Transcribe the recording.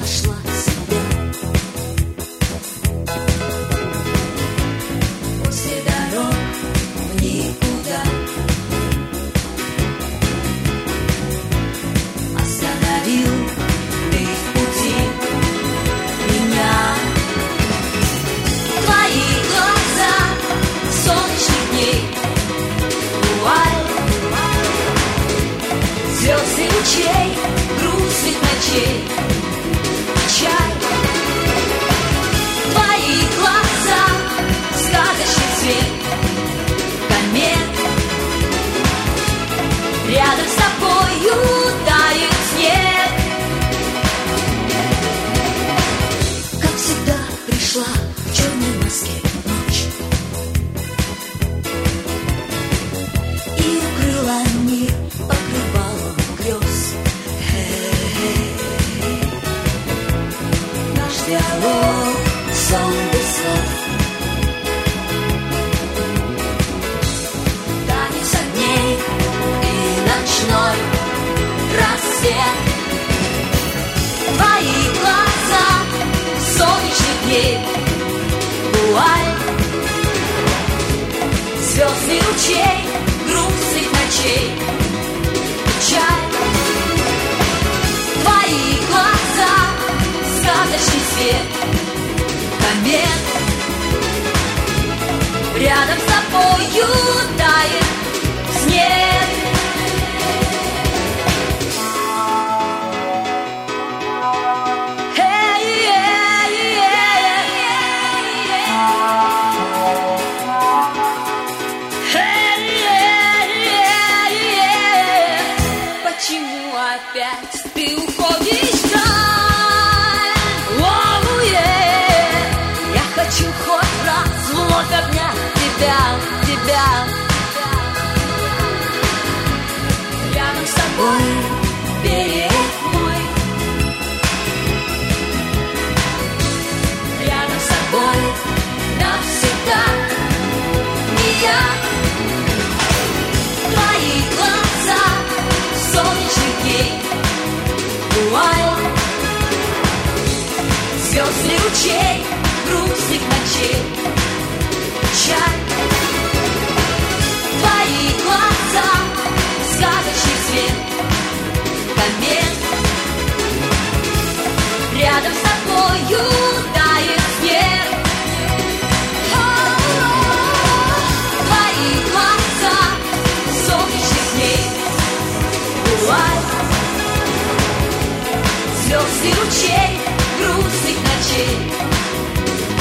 нашла себя. После дорог в никуда остановил ты в пути меня. Твои глаза солнечных дней, вуаль звезд и лучей, грустных ночей, печаль. Твои глаза сказочный цвет, комет. Рядом с тобою тает снег. Как всегда пришла в черной маске ночь и укрыла мир покрывалом грез. Наш диалог сон без слов, танец огней и ночной рассвет. Твои глаза солнечных дней, вуаль звезд и лучей, грустных ночей, печаль. Твои глаза сказочный свет, комет. Рядом с тобою тает снег. Почему опять ты уходишь вдаль? Я хочу хоть раз вновь обнять тебя. Рядом с тобой берег мой, рядом с тобой навсегда не я. Твои глаза солнечных дней, вуаль звезд и лучей, грустных ночей, печаль. Твои глаза сказочный свет, комет. Рядом с тобою тает снег. Твои глаза солнечных дней, вуаль звезд и лучей, грустных ночей,